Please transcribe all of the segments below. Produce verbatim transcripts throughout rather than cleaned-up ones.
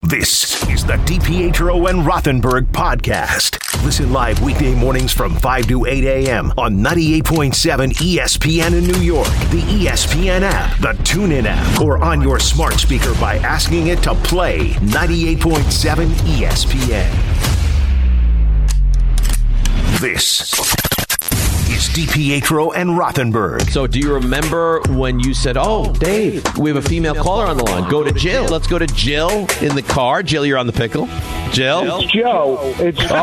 This is the DiPietro and Rothenberg podcast. Listen live weekday mornings from five to eight a.m. on ninety-eight point seven E S P N in New York, the E S P N app, the TuneIn app, or on your smart speaker by asking it to play ninety-eight point seven E S P N. This is DiPietro and Rothenberg. So do you remember when you said, oh, Dave, we have a female caller on the line. Go to Jill. Let's go to Jill in the car. Jill, you're on the pickle. Jill? It's Joe. It's Joe.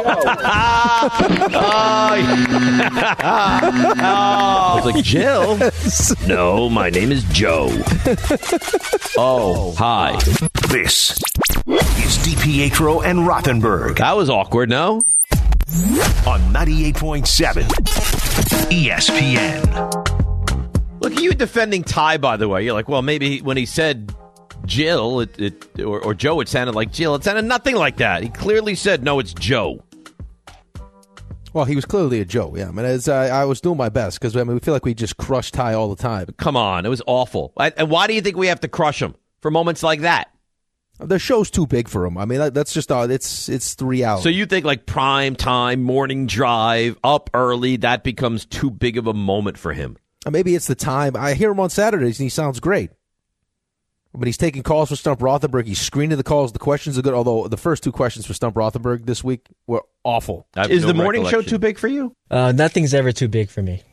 oh, I was like, Jill? No, my name is Joe. Oh, hi. This is DiPietro and Rothenberg. That was awkward, no? On ninety-eight point seven E S P N. Look at you defending Ty, by the way. You're like, well, maybe when he said Jill it, it, or, or Joe, it sounded like Jill. It sounded nothing like that. He clearly said, no, it's Joe. Well, he was clearly a Joe, yeah. I mean, as, uh, I was doing my best because I mean, we feel like we just crush Ty all the time. Come on. It was awful. And why do you think we have to crush him for moments like that? The show's too big for him. I mean, that, that's just uh, it's it's the reality. So you think like prime time, morning drive, up early, that becomes too big of a moment for him? Maybe it's the time. I hear him on Saturdays, and he sounds great. But he's taking calls for Stump Rothenberg. He's screening the calls. The questions are good, although the first two questions for Stump Rothenberg this week were awful. Is no the morning show too big for you? Uh, nothing's ever too big for me.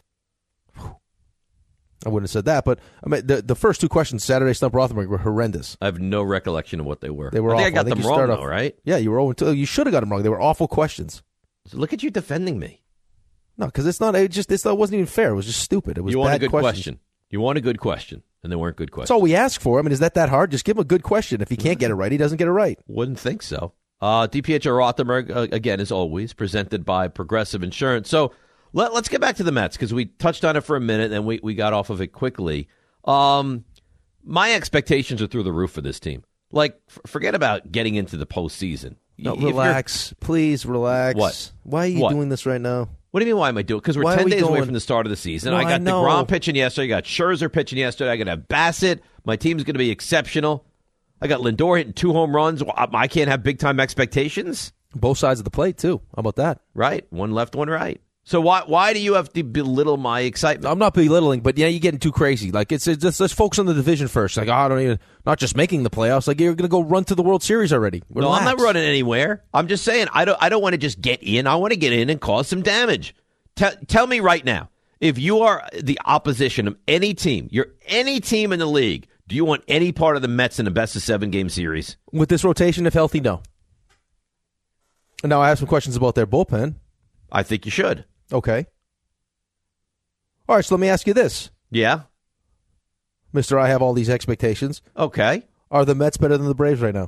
I wouldn't have said that, but I mean, the, the first two questions, Saturday Stump Rothenberg, were horrendous. I have no recollection of what they were. They were I think awful. I got I think them you wrong, start though, off, right? Yeah, you were oh two. You should have got them wrong. They were awful questions. So look at you defending me. No, because it's not. It just it's, it wasn't even fair. It was just stupid. It was you want bad a good questions. question. You want a good question, and they weren't good questions. That's all we ask for. I mean, is that that hard? Just give him a good question. If he can't get it right, he doesn't get it right. Wouldn't think so. Uh, DiPietro Rothenberg, uh, again, as always, presented by Progressive Insurance. So let, let's get back to the Mets, because we touched on it for a minute, and we, we got off of it quickly. Um, my expectations are through the roof for this team. Like, f- forget about getting into the postseason. No, If relax. Please relax. What? Why are you What? doing this right now? What do you mean, why am I doing it? Because we're Why are ten we days away going- from the start of the season. No, I I got know. DeGrom pitching yesterday. I got Scherzer pitching yesterday. I got to have Bassett. My team's going to be exceptional. I got Lindor hitting two home runs. Well, I can't have big-time expectations. Both sides of the plate, too. How about that? Right. One left, one right. So why why do you have to belittle my excitement? I'm not belittling, but yeah, you're getting too crazy. Like it's, it's just let's focus on the division first. Like oh, I don't even not just making the playoffs. Like you're going to go run to the World Series already. No, I'm not Relax. running anywhere. I'm just saying I don't I don't want to just get in. I want to get in and cause some damage. Tell tell me right now, if you are the opposition of any team, you're any team in the league, do you want any part of the Mets in a best of seven game series? With this rotation, if healthy, no. And now I have some questions about their bullpen. I think you should. Okay. All right, so let me ask you this. Yeah. Mister I have all these expectations. Okay. Are the Mets better than the Braves right now?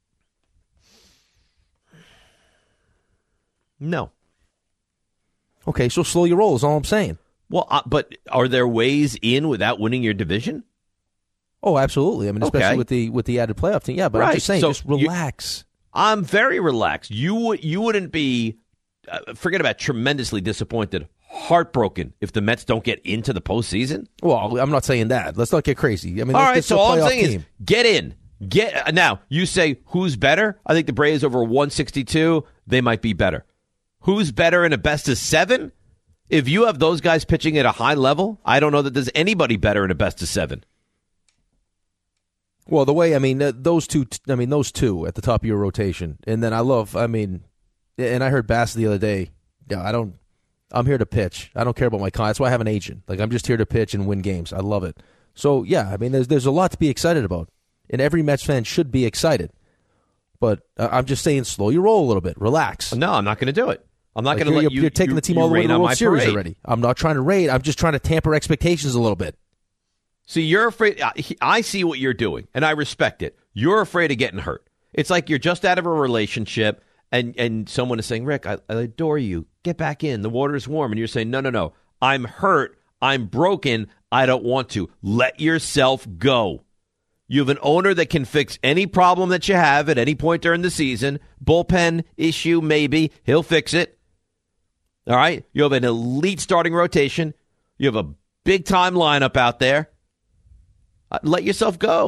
No. Okay, so slow your roll is all I'm saying. Well, uh, but are there ways in without winning your division? Oh, absolutely. I mean, especially Okay. with the with the added playoff team. Yeah, but Right. I'm just saying, So just you- relax. I'm very relaxed. You would you wouldn't be uh, forget about tremendously disappointed, heartbroken if the Mets don't get into the postseason. Well, I'm not saying that. Let's not get crazy. I mean, All let's right, get so to a all I'm playoff saying team. is get in. Get uh, now. You say who's better? I think the Braves over one sixty-two. They might be better. Who's better in a best of seven? If you have those guys pitching at a high level, I don't know that there's anybody better in a best of seven. Well, the way I mean uh, those two. I mean those two at the top of your rotation, and then I love. I mean, and I heard Bass the other day. Yeah, I don't. I'm here to pitch. I don't care about my client. That's why I have an agent. Like I'm just here to pitch and win games. I love it. So yeah, I mean, there's there's a lot to be excited about, and every Mets fan should be excited. But uh, I'm just saying, slow your roll a little bit. Relax. No, I'm not going to do it. I'm not Like, going to you're, let you. You're taking you, the team you all the way rain to the on World my Series parade. already. I'm not trying to raid. I'm just trying to tamper expectations a little bit. See, you're afraid. I see what you're doing, and I respect it. You're afraid of getting hurt. It's like you're just out of a relationship, and, and someone is saying, Rick, I, I adore you. Get back in. The water is warm. And you're saying, no, no, no. I'm hurt. I'm broken. I don't want to. Let yourself go. You have an owner that can fix any problem that you have at any point during the season. Bullpen issue, maybe. He'll fix it. All right? You have an elite starting rotation. You have a big-time lineup out there. Uh, let yourself go.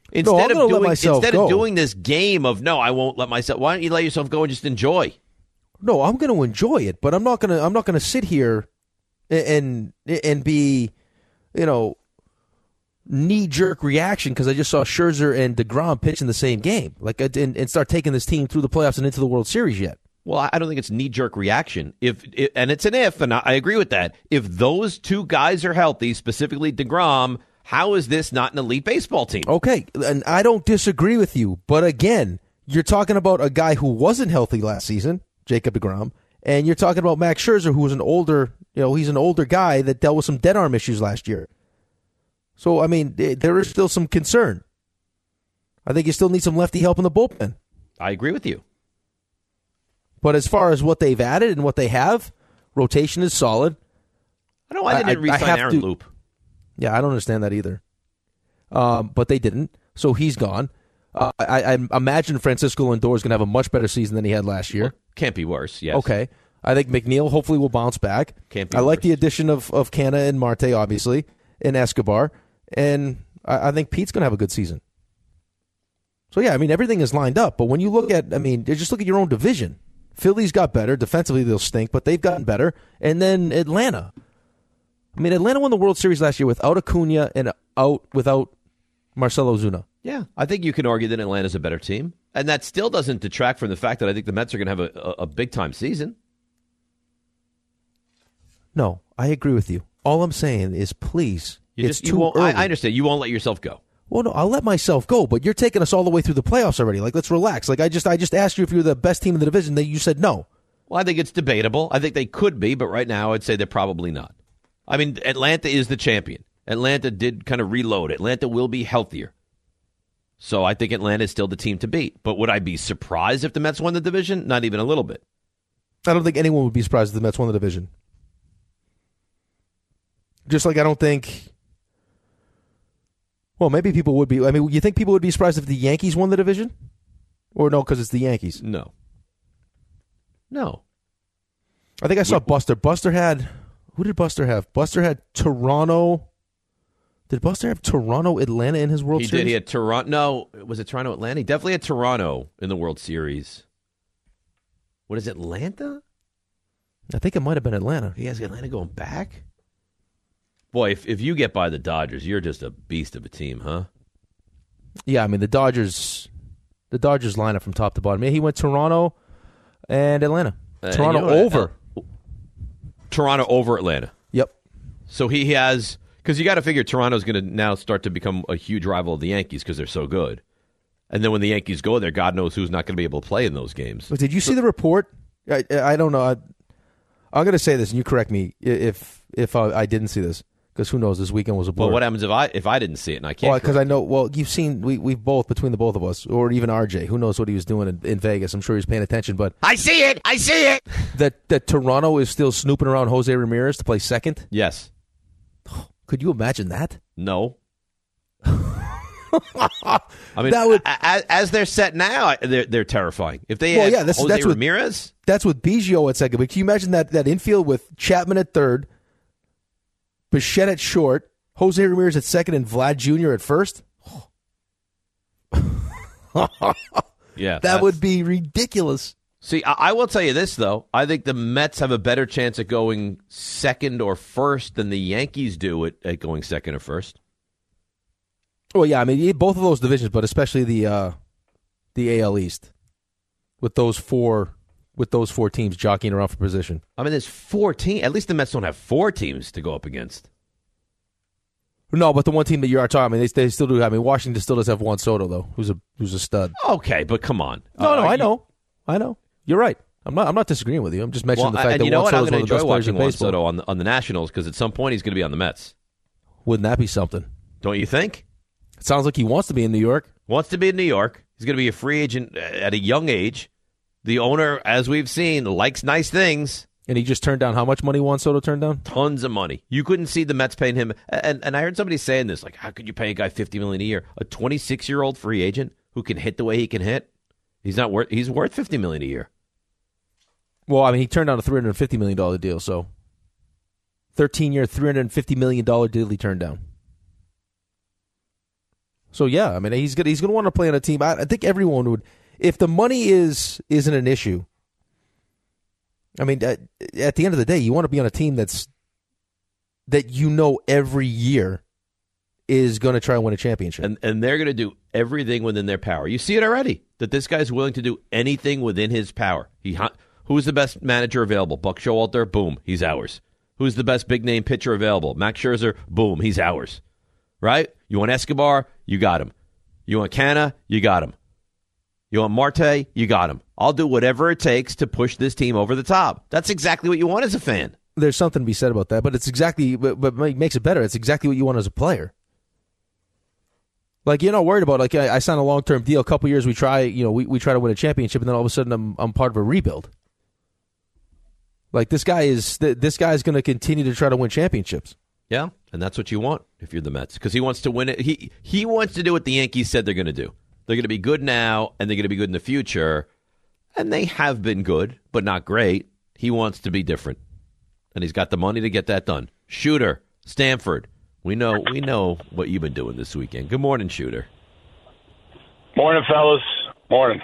Instead No, I'm of gonna let doing myself instead go. of doing this game of no, I won't let myself. Why don't you let yourself go and just enjoy? No, I'm going to enjoy it, but I'm not going to. I'm not going to sit here and and, and be, you know, knee jerk reaction because I just saw Scherzer and DeGrom pitch in the same game, like and, and start taking this team through the playoffs and into the World Series yet. Well, I don't think it's knee jerk reaction. If it, and it's an if, and I agree with that. If those two guys are healthy, specifically DeGrom, how is this not an elite baseball team? Okay, and I don't disagree with you, but again, you're talking about a guy who wasn't healthy last season, Jacob DeGrom, and you're talking about Max Scherzer, who was an older, you know, he's an older guy that dealt with some dead arm issues last year. So, I mean, there is still some concern. I think you still need some lefty help in the bullpen. I agree with you. But as far as what they've added and what they have, rotation is solid. I don't know why they didn't I- I re-sign have Aaron to- Loop. Yeah, I don't understand that either. Um, but they didn't, so he's gone. Uh, I, I imagine Francisco Lindor is going to have a much better season than he had last year. Well, can't be worse, yes. Okay. I think McNeil hopefully will bounce back. Can't be I like worse. the addition of, of Canna and Marte, obviously, and Escobar. And I, I think Pete's going to have a good season. So, yeah, I mean, everything is lined up. But when you look at, I mean, just look at your own division. Philly's got better. Defensively, they'll stink, but they've gotten better. And then Atlanta. I mean, Atlanta won the World Series last year without Acuna and out without Marcelo Ozuna. Yeah, I think you can argue that Atlanta's a better team. And that still doesn't detract from the fact that I think the Mets are going to have a, a, a big-time season. No, I agree with you. All I'm saying is, please, You it's just, you too won't, early. I, I understand. You won't let yourself go. Well, no, I'll let myself go, but you're taking us all the way through the playoffs already. Like, let's relax. Like, I just, I just asked you if you were the best team in the division. That you said no. Well, I think it's debatable. I think they could be, but right now I'd say they're probably not. I mean, Atlanta is the champion. Atlanta did kind of reload. Atlanta will be healthier. So I think Atlanta is still the team to beat. But would I be surprised if the Mets won the division? Not even a little bit. I don't think anyone would be surprised if the Mets won the division. Just like I don't think. Well, maybe people would be. I mean, you think people would be surprised if the Yankees won the division? Or no, because it's the Yankees? No. No. I think I saw Would- Buster. Buster had. Who did Buster have? Buster had Toronto. Did Buster have Toronto, Atlanta in his World He Series? did. He had Toronto. No, was it Toronto, Atlanta? He definitely had Toronto in the World Series. What is it, Atlanta? I think it might have been Atlanta. He has Atlanta going back? Boy, if, if you get by the Dodgers, you're just a beast of a team, huh? Yeah, I mean the Dodgers. The Dodgers lineup from top to bottom. Yeah, he went Toronto and Atlanta. Uh, Toronto you know what? over. Uh, Toronto over Atlanta. Yep. So he has, because you got to figure Toronto's going to now start to become a huge rival of the Yankees because they're so good. And then when the Yankees go there, God knows who's not going to be able to play in those games. But did you see the report? I, I don't know. I, I'm going to say this, and you correct me if if I, I didn't see this, because who knows? This weekend was a blur. Well, what happens if I if I didn't see it and I can't? Well, because correct I know. Well, you've seen we we both between the both of us, or even R J. Who knows what he was doing in, in Vegas? I'm sure he was paying attention. But I see it. I see it. that that Toronto is still snooping around Jose Ramirez to play second. Yes. Could you imagine that? No. I mean, That would- as, as they're set now, they're they're terrifying. If they Well, had yeah, that's- Jose that's what- Ramirez, That's with Biggio at second. But can you imagine that that infield with Chapman at third, Bichette at short, Jose Ramirez at second, and Vlad Junior at first? yeah, That that's- would be ridiculous. See, I, I will tell you this though. I think the Mets have a better chance at going second or first than the Yankees do at, at going second or first. Well, yeah, I mean both of those divisions, but especially the uh, the A L East with those four with those four teams jockeying around for position. I mean, there's four teams. At least the Mets don't have four teams to go up against. No, but the one team that you are talking, I mean, they, they still do. I mean, Washington still does have Juan Soto though, who's a who's a stud. Okay, but come on. No, no, Uh, I you- know, I know. You're right. I'm not. I'm not disagreeing with you. I'm just mentioning Well, the fact and that you know Juan what? I'm Soto's going one to of the enjoy best players in watching Juan baseball. Soto on the, on the Nationals because at some point he's going to be on the Mets. Wouldn't that be something? Don't you think? It sounds like he wants to be in New York. Wants to be in New York. He's going to be a free agent at a young age. The owner, as we've seen, likes nice things. And he just turned down how much money Juan Soto turned down? Tons of money. You couldn't see the Mets paying him. And and I heard somebody saying this, like, how could you pay a guy fifty million dollars a year? A twenty-six-year-old free agent who can hit the way he can hit? He's not worth. He's worth fifty million dollars a year. Well, I mean, he turned down a three hundred fifty million dollars deal, so thirteen-year, three hundred fifty million dollars deal he turned down. So yeah, I mean he's gonna he's gonna want to play on a team. I, I think everyone would, if the money is isn't an issue. I mean, at, at the end of the day, you want to be on a team that's that you know every year is going to try and win a championship, and and they're going to do everything within their power. You see it already that this guy's willing to do anything within his power. He who's the best manager available? Buck Showalter, boom, he's ours. Who's the best big name pitcher available? Max Scherzer, boom, he's ours. Right? You want Escobar? You got him. You want Canna? You got him. You want Marte? You got him. I'll do whatever it takes to push this team over the top. That's exactly what you want as a fan. There's something to be said about that, but it's exactly, but, but makes it better. It's exactly what you want as a player. Like, you're not worried about, like, I, I signed a long-term deal. A couple years we try, you know, we, we try to win a championship, and then all of a sudden I'm I'm part of a rebuild. Like, this guy is, this guy's going to continue to try to win championships. Yeah, and that's what you want if you're the Mets, because he wants to win it. He he wants to do what the Yankees said they're going to do. They're going to be good now, and they're going to be good in the future, and they have been good, but not great. He wants to be different, and he's got the money to get that done. Shooter, Stanford, we know we know what you've been doing this weekend. Good morning, Shooter. Morning, fellas. Morning.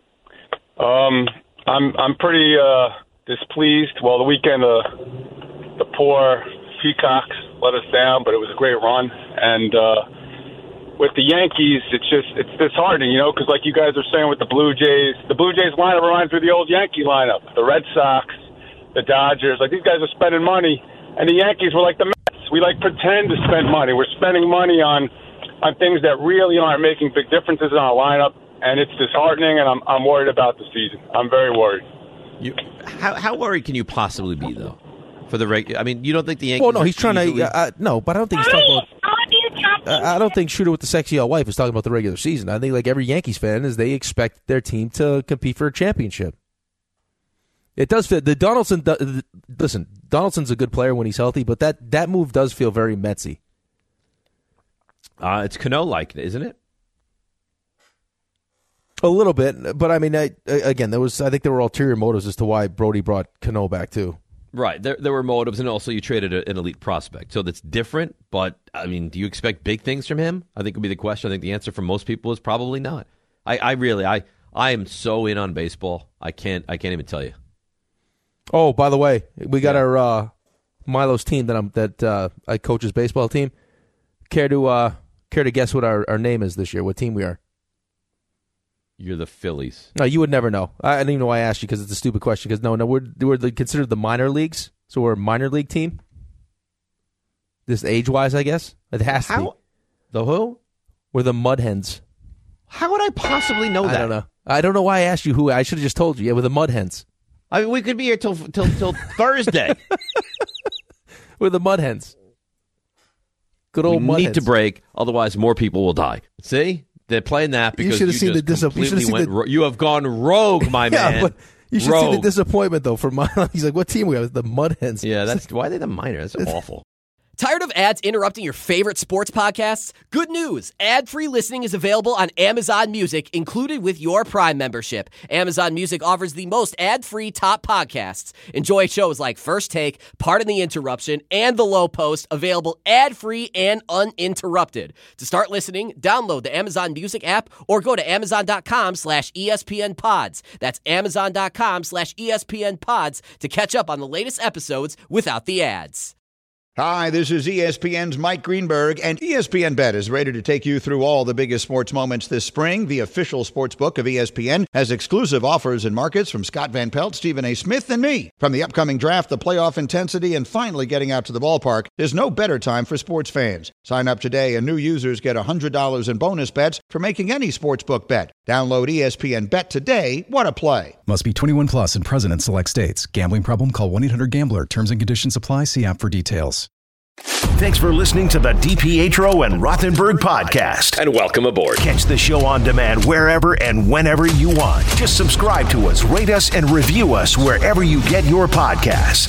Um, I'm I'm pretty uh, displeased. Well, the weekend, uh, the poor Peacocks let us down, but it was a great run. And uh, with the Yankees, it's just it's disheartening, you know, because like you guys are saying with the Blue Jays, the Blue Jays lineup reminds me of the old Yankee lineup. The Red Sox, the Dodgers, like these guys are spending money, and the Yankees were like the Mets. We like pretend to spend money. We're spending money on on things that really aren't making big differences in our lineup, and it's disheartening. And I'm I'm worried about the season. I'm very worried. You, how how worried can you possibly be though? For the reg- I mean, you don't think the Yankees? Well, no, he's trying easily- to. Uh, no, but I don't think he's talking about. Uh, I don't think Shooter with the sexy old wife is talking about the regular season. I think like every Yankees fan is they expect their team to compete for a championship. It does fit. The Donaldson. The, listen, Donaldson's a good player when he's healthy, but that, that move does feel very Metsy. Uh, it's Cano-like, isn't it? A little bit, but I mean, I, again, there was. I think there were ulterior motives as to why Brody brought Cano back too. Right. There there were motives, and also you traded a, an elite prospect. So that's different, but, I mean, do you expect big things from him? I think would be the question. I think the answer for most people is probably not. I, I really, I I am so in on baseball, I can't I can't even tell you. Oh, by the way, we got yeah. our uh, Milo's team that I'm that uh, I coach his baseball team. Care to uh, care to guess what our, our name is this year? What team we are? You're the Phillies. No, you would never know. I, I don't even know why I asked you because it's a stupid question. Because no, no, we're we're the, considered the minor leagues, so we're a minor league team. This age wise, I guess it has to How? be. The who? We're the Mud Hens. How would I possibly know that? I don't know. I don't know why I asked you who. I should have just told you. Yeah, we're the Mud Hens. I mean, we could be here till till till Thursday. We're the Mud Hens. Good old we Mud need Hens. to break, otherwise more people will die. See? They're playing that because you, you, seen just the disap- you completely seen went. the- ro- you have gone rogue, my yeah, man. but you should rogue. see the disappointment though. For Milo, he's like, "What team we have?" The Mud Hens. Yeah, that's why are they the minor. That's awful. Tired of ads interrupting your favorite sports podcasts? Good news. Ad-free listening is available on Amazon Music, included with your Prime membership. Amazon Music offers the most ad-free top podcasts. Enjoy shows like First Take, Pardon the Interruption, and The Low Post, available ad-free and uninterrupted. To start listening, download the Amazon Music app or go to amazon.com slash ESPN pods. That's amazon.com slash ESPN pods to catch up on the latest episodes without the ads. Hi, this is E S P N's Mike Greenberg, and E S P N Bet is ready to take you through all the biggest sports moments this spring. The official sports book of E S P N has exclusive offers and markets from Scott Van Pelt, Stephen A. Smith, and me. From the upcoming draft, the playoff intensity, and finally getting out to the ballpark, there's no better time for sports fans. Sign up today, and new users get one hundred dollars in bonus bets for making any sportsbook bet. Download E S P N Bet today. What a play. Must be twenty-one plus and present in select states. Gambling problem? Call one eight hundred gambler. Terms and conditions apply. See app for details. Thanks for listening to the DiPietro and Rothenberg podcast. And welcome aboard. Catch the show on demand wherever and whenever you want. Just subscribe to us, rate us, and review us wherever you get your podcasts.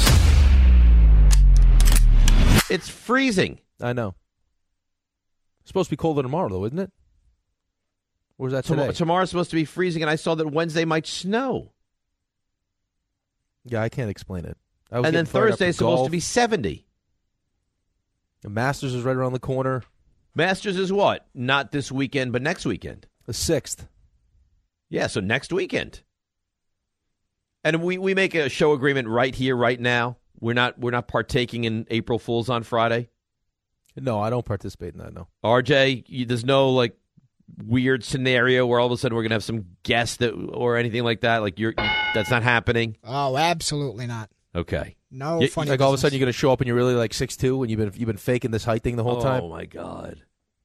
It's freezing. I know. It's supposed to be colder tomorrow, though, isn't it? Or is that today? Tom- tomorrow's supposed to be freezing, and I saw that Wednesday might snow. Yeah, I can't explain it. I was And then getting fired up Thursday for is supposed golf. to be seventy. The Masters is right around the corner. Masters is what? Not this weekend, but next weekend. The sixth. Yeah, so next weekend. And we, we make a show agreement right here, right now. We're not we're not partaking in April Fools on Friday. No, I don't participate in that, no. R J, you, there's no, like, weird scenario where all of a sudden we're going to have some guest that, or anything like that? Like, you're that's not happening? Oh, absolutely not. Okay. No you, funny Like, all of a business. sudden you're going to show up and you're really, like, six two and you've been you've been faking this height thing the whole oh, time? Oh, my God.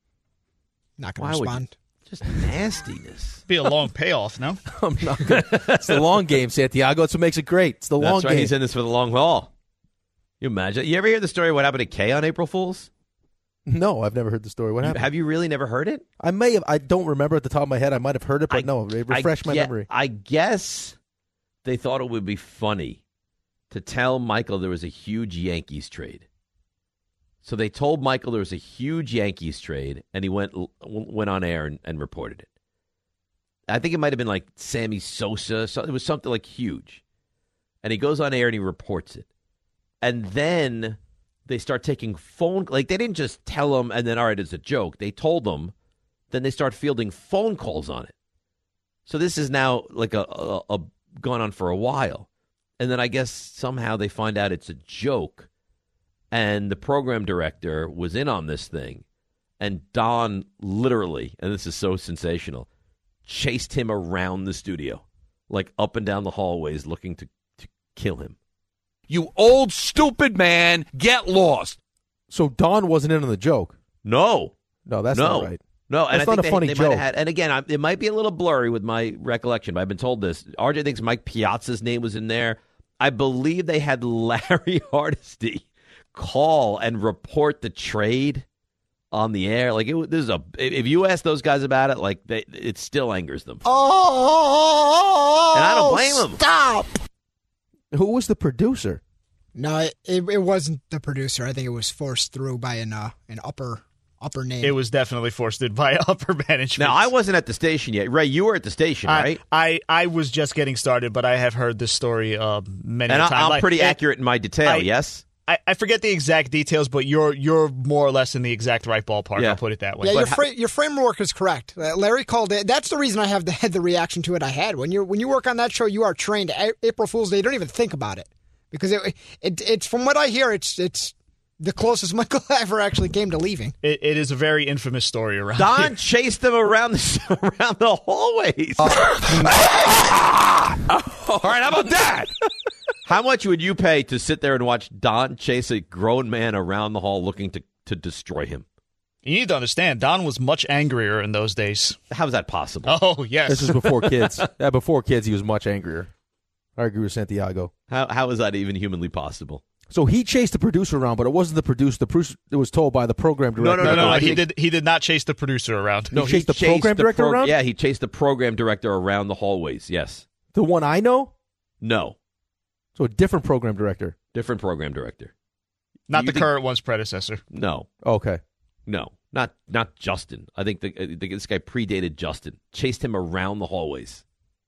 Not going Why to would respond. you- Just nastiness. Be a long payoff, no? I'm not gonna, it's the long game, Santiago. It's what makes it great. It's the long That's right. game. He's in this for the long haul. You imagine? You ever hear the story of what happened to Kay on April Fools? No, I've never heard the story. What You- happened? have you really never heard it? I may have. I don't remember at the top of my head. I might have heard it, but I- no, it refreshed my I gue- memory. I guess they thought it would be funny to tell Michael there was a huge Yankees trade. So they told Michael there was a huge Yankees trade, and he went went on air and, and reported it. I think it might have been like Sammy Sosa. So it was something like huge. And he goes on air and he reports it. And then they start taking phone, like they didn't just tell him and then, all right, it's a joke. They told him, then they start fielding phone calls on it. So this is now like a, a, a gone on for a while. And then I guess somehow they find out it's a joke. And the program director was in on this thing. And Don literally, and this is so sensational, chased him around the studio, like up and down the hallways looking to, to kill him. You old stupid man, get lost. So Don wasn't in on the joke. No. No, that's no. not right. No, and That's I not think a they, funny they joke. might have had, and again, I, it might be a little blurry with my recollection, but I've been told this. R J thinks Mike Piazza's name was in there. I believe they had Larry Hardesty call and report the trade on the air. Like, it, this is a. If you ask those guys about it, like, they, it still angers them. Oh, and I don't blame them. Stop. Who was the producer? No, it, it, it wasn't the producer. I think it was forced through by an uh, an upper upper name. It was definitely forced by upper management. Now, I wasn't at the station yet. Ray, you were at the station, I, right? I, I was just getting started, but I have heard this story uh, many and times. I, I'm like, pretty it, accurate in my detail, I, yes? I, I forget the exact details, but you're you're more or less in the exact right ballpark. Yeah. I'll put it that way. Yeah, But your ha- fra- your framework is correct. Uh, Larry called it. That's the reason I have the, had the reaction to it I had. When you when you work on that show, you are trained. A- April Fool's Day, you don't even think about it because it, it it's from what I hear, it's it's the closest Michael ever actually came to leaving. It, it is a very infamous story around Don here. chased them around the around the hallways. All right, how about that? How much would you pay to sit there and watch Don chase a grown man around the hall looking to, to destroy him? You need to understand, Don was much angrier in those days. How is that possible? Oh, yes. This is before kids. Yeah, before kids, he was much angrier. I agree with Santiago. How how is that even humanly possible? So he chased the producer around, but it wasn't the producer. The producer it was told by the program No, director. No, no, no. I he think- did. He did not chase the producer around. No, he chased the program director pro- around? Yeah, he chased the program director around the hallways. Yes. The one I know? No. So a different program director. Different program director. Not You the think- current one's predecessor. No. Okay. No. Not not Justin. I think the, I think this guy predated Justin. Chased him around the hallways.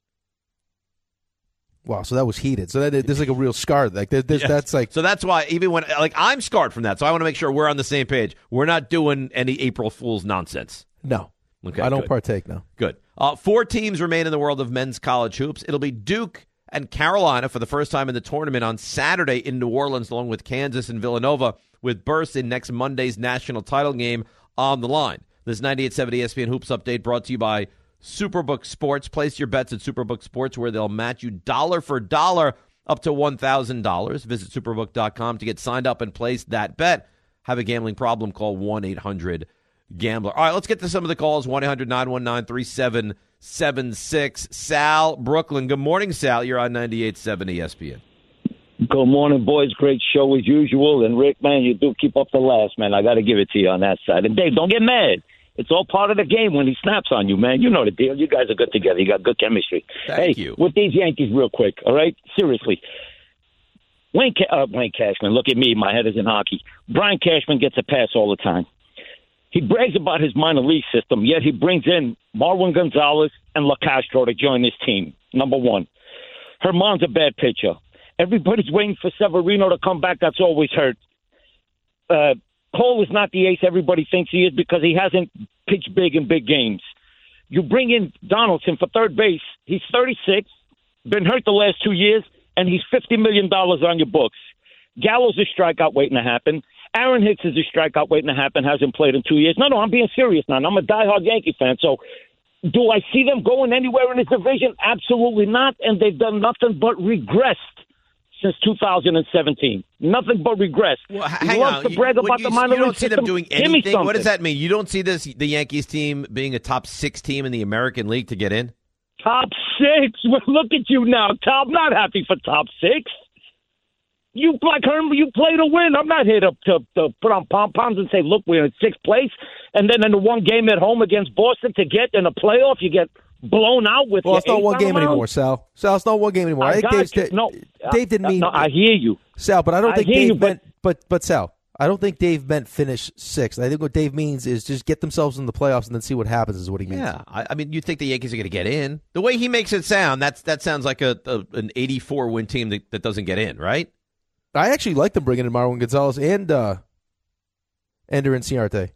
Wow, so that was heated. So that there's like a real scar. Like there, there's, Yes. that's like So that's why even when like I'm scarred from that. So I want to make sure we're on the same page. We're not doing any April Fool's nonsense. no. Okay. I don't good. partake now. Good. Uh, four teams remain in the world of men's college hoops. It'll be Duke and Carolina for the first time in the tournament on Saturday in New Orleans, along with Kansas and Villanova, with berths in next Monday's national title game on the line. This ninety-eight point seven E S P N Hoops update brought to you by Superbook Sports. Place your bets at Superbook Sports, where they'll match you dollar for dollar up to one thousand dollars. Visit superbook dot com to get signed up and place that bet. Have a gambling problem? Call one eight hundred gambler. All right, let's get to some of the calls. one eight hundred nine one nine three seven seven six. Sal, Brooklyn. Good morning, Sal. You're on ninety-eight point seven E S P N. Good morning, boys. Great show as usual. And Rick, man, you do keep up the last, man. I got to give it to you on that side. And Dave, don't get mad. It's all part of the game when he snaps on you, man. You know the deal. You guys are good together. You got good chemistry. Thank hey, you. with these Yankees, real quick, all right? Seriously. Wayne, Ca- uh, Wayne Cashman, look at me. My head is in hockey. Brian Cashman gets a pass all the time. He brags about his minor league system, yet he brings in Marwin Gonzalez and LaCastro to join his team, number one. Herman's a bad pitcher. Everybody's waiting for Severino to come back. That's always hurt. Uh, Cole is not the ace everybody thinks he is because he hasn't pitched big in big games. You bring in Donaldson for third base. He's thirty-six, been hurt the last two years, and he's fifty million dollars on your books. Gallo's a strikeout waiting to happen. Aaron Hicks is a strikeout waiting to happen, hasn't played in two years. No, no, I'm being serious now. I'm a diehard Yankee fan. So do I see them going anywhere in this division? Absolutely not. And they've done nothing but regressed since two thousand seventeen. Nothing but regress. Well, he hang loves on. to brag You, about you, the minor you don't league see them system. doing Give me anything. What does something. that mean? You don't see this the Yankees team being a top six team in the American League to get in? Top six? Well, look at you now, Tom. I'm not happy for top six. You like Herman, you play to win. I'm not here to, to, to put on pom-poms and say, look, we're in sixth place. And then in the one game at home against Boston to get in a playoff, you get blown out with Well, your it's not ace one on game the mound. anymore, Sal. Sal, it's not one game anymore. I think got Dave's, you. No, Dave didn't uh, mean. No, I hear you. Sal, but I don't I think hear Dave you, but- meant. But but Sal, I don't think Dave meant finish sixth. I think what Dave means is just get themselves in the playoffs and then see what happens. Is what he means. Yeah, I, I mean, you think the Yankees are going to get in? The way he makes it sound, that's that sounds like a, a an eighty-four win team that, that doesn't get in, right? I actually like them bringing in Marwin Gonzalez and uh, Ender Inciarte.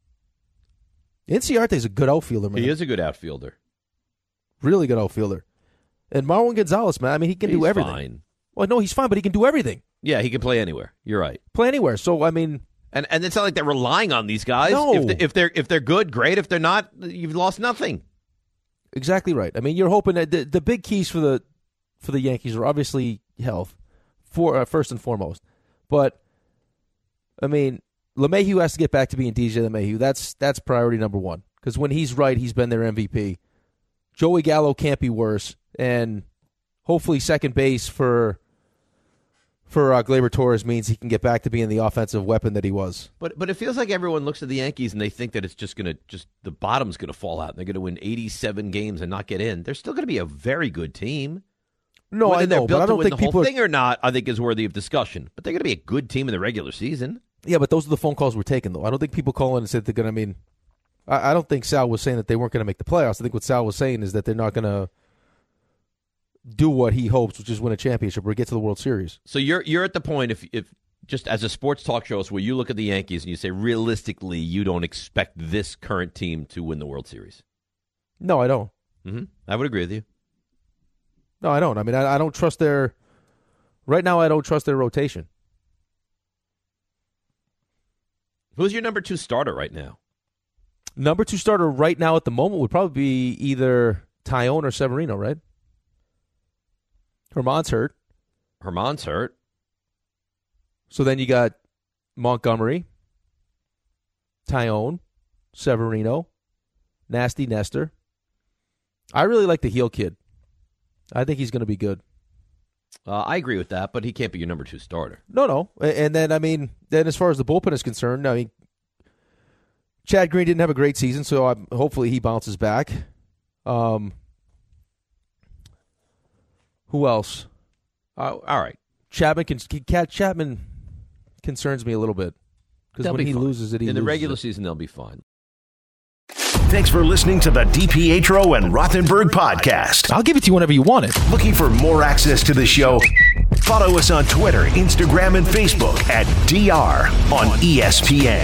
Inciarte is a good outfielder, man. He is a good outfielder. Really good outfielder. And Marwin Gonzalez, man, I mean, he can He's do everything. fine. Well, no, he's fine, but he can do everything. Yeah, he can play anywhere. You're right. Play anywhere. So, I mean... And and it's not like they're relying on these guys. No. If, they, if they're if they're good, great. If they're not, you've lost nothing. Exactly right. I mean, you're hoping that the, the big keys for the for the Yankees are obviously health, for uh, first and foremost. But, I mean, LeMahieu has to get back to being D J LeMahieu. That's, that's priority number one. Because when he's right, he's been their M V P. Joey Gallo can't be worse. And hopefully second base for for uh, Gleyber Torres means he can get back to being the offensive weapon that he was. But but it feels like everyone looks at the Yankees and they think that it's just going to just the bottom's going to fall out and they're going to win eighty-seven games and not get in. They're still going to be a very good team. No, Whether I they're know, built but I to don't win think the whole people are- thing or not, I think is worthy of discussion. But they're going to be a good team in the regular season. Yeah, but those are the phone calls we're taking, though. I don't think people call in and say they're going to, I mean, I, I don't think Sal was saying that they weren't going to make the playoffs. I think what Sal was saying is that they're not going to do what he hopes, which is win a championship or get to the World Series. So you're you're at the point, if if just as a sports talk show, where you look at the Yankees and you say, realistically, you don't expect this current team to win the World Series. No, I don't. Mm-hmm. I would agree with you. No, I don't. I mean, I, I don't trust their – right now I don't trust their rotation. Who's your number two starter right now? Number two starter right now at the moment would probably be either Tyone or Severino, right? Herman's hurt. Herman's hurt. So then you got Montgomery, Tyone, Severino, Nasty Nestor. I really like the heel kid. I think he's going to be good. Uh, I agree with that, but he can't be your number two starter. No, no. And then, I mean, then as far as the bullpen is concerned, I mean, Chad Green didn't have a great season, so I'm, hopefully he bounces back. Um, who else? Uh, all right. Chapman can, Cat Chapman concerns me a little bit because They'll when be he fine. loses it, he in the loses regular it. season they'll be fine. Thanks for listening to the DiPietro and Rothenberg podcast. I'll give it to you whenever you want it. Looking for more access to the show? Follow us on Twitter, Instagram, and Facebook at D R on E S P N.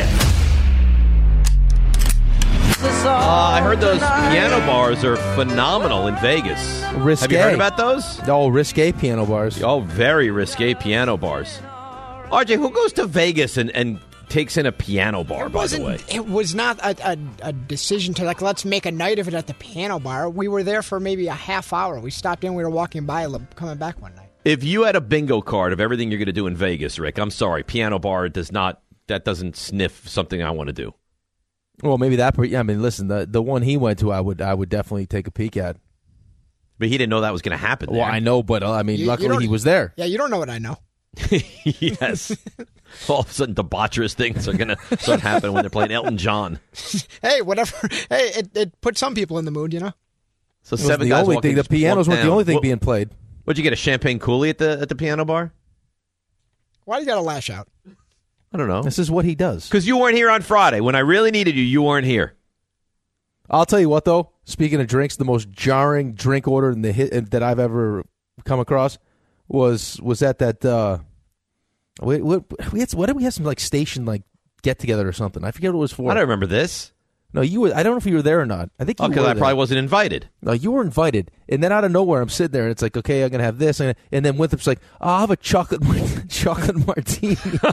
Uh, I heard those piano bars are phenomenal in Vegas. Risque. Have you heard about those? Oh, risque piano bars. Oh, very risque piano bars. R J, who goes to Vegas and, and takes in a piano bar, It by the wasn't. way? It was not a, a, a decision to like let's make a night of it at the piano bar. We were there for maybe a half hour. We stopped in. We were walking by, coming back one night. If you had a bingo card of everything you're going to do in Vegas, Rick, I'm sorry, piano bar does not, that doesn't sniff something I want to do. Well, maybe that. Yeah, I mean, listen, the the one he went to, I would I would definitely take a peek at. But he didn't know that was going to happen Well, there. I know, but uh, I mean, You- you luckily don't- he was there. Yeah, you don't know what I know. Yes. All of a sudden, debaucherous things are going to start happening when they're playing Elton John. Hey, whatever. Hey, it, it put some people in the mood, you know. So It seven wasn't the guys only walking, thing. The just pianos walk weren't the down. only thing What- being played. What'd you get, a champagne coulis at the at the piano bar? Why do you got to lash out? I don't know. This is what he does. Because you weren't here on Friday. When I really needed you, you weren't here. I'll tell you what, though. Speaking of drinks, the most jarring drink order in the hit that I've ever come across was was at that. Uh, we, we, we had what did we have some like station like get together or something. I forget what it was for. I don't remember this. No, you were. I don't know if you were there or not. I think you oh, because were I there. probably wasn't invited. No, you were invited. And then out of nowhere, I'm sitting there, and it's like, okay, I'm going to have this. And, and then Winthrop's like, oh, I'll have a chocolate chocolate martini.